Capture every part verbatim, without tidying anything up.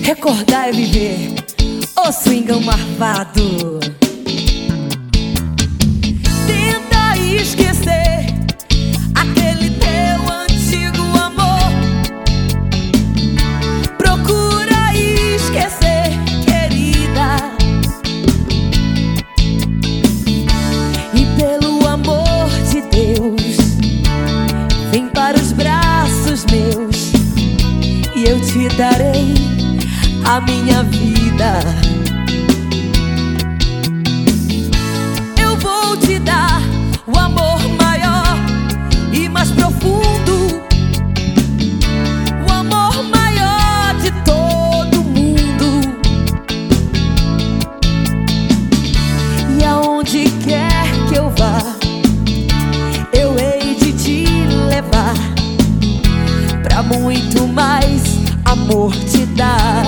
Recordar é viver, ô swingão marvado. Tenta esquecer aquele teu antigo amor. Procura esquecer, querida. E pelo amor de Deus, vem para os braços meus e eu te darei a minha vida. Eu vou te dar o amor maior e mais profundo, o amor maior de todo mundo. E aonde quer que eu vá, eu hei de te levar pra muito mais amor te dar.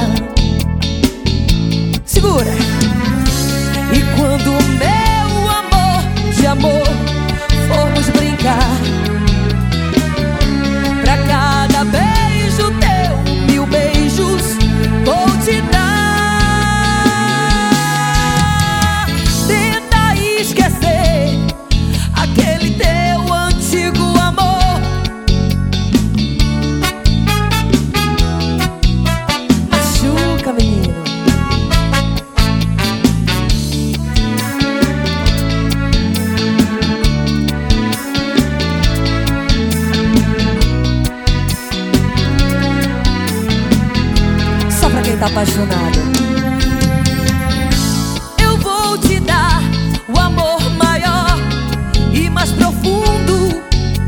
Segura! E quando o meu amor de amor formos brincar, pra cada beijo teu, mil beijos vou te dar. Tenta esquecer aquele teu antigo amor. Machuca, menino. Tá apaixonado. Eu vou te dar o amor maior e mais profundo,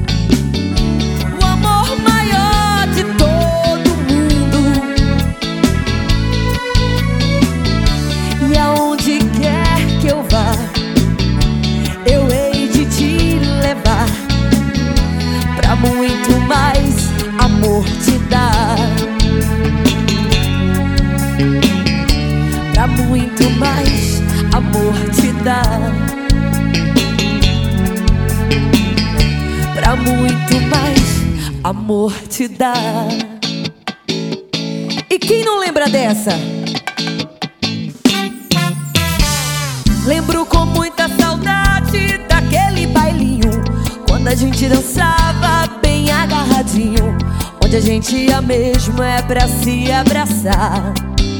o amor maior de todo mundo. E aonde quer que eu vá, eu hei de te levar pra muito mais amor te dar. Pra muito mais amor te dar. Pra muito mais amor te dar. E quem não lembra dessa? Lembro com muita saudade daquele bailinho, quando a gente dançava bem agarradinho, onde a gente ia mesmo é pra se abraçar.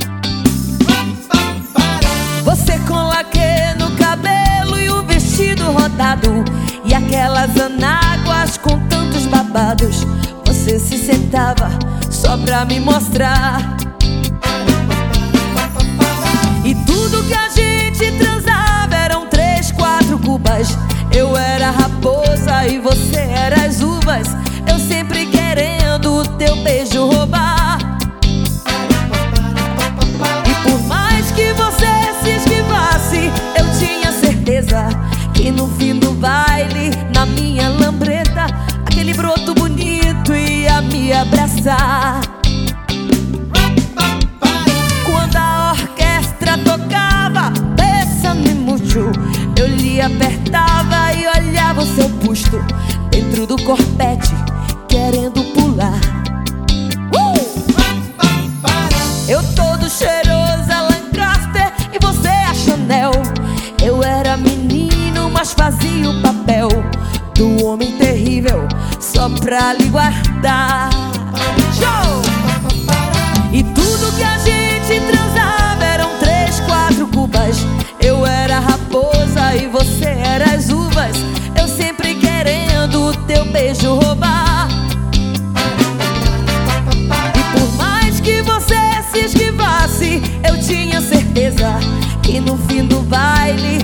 Você com laque no cabelo e o vestido rodado, e aquelas anáguas com tantos babados. Você se sentava só pra me mostrar. E tudo que a gente transava eram três, quatro cubas. Eu era a raposa e você era as uvas. Eu sempre querendo o teu beijo roubar. E por mais que você se esquivasse, eu tinha certeza que no fim do baile, na minha lambreta, aquele broto bonito ia me abraçar. Quando a orquestra tocava Bésame Mucho, eu lhe apertava e olhava o seu busto dentro do corpete, querendo pular. uh! Eu todo cheirosa Lancaster e você a Chanel. Eu era menino, mas fazia o papel do homem terrível só pra lhe guardar. Show! E tudo que a gente transava eram três, quatro cubas. Eu era a raposa e você era as uvas. Eu sempre querendo o teu beijo roubar. E por mais que você se esquivasse, eu tinha certeza que no fim do baile,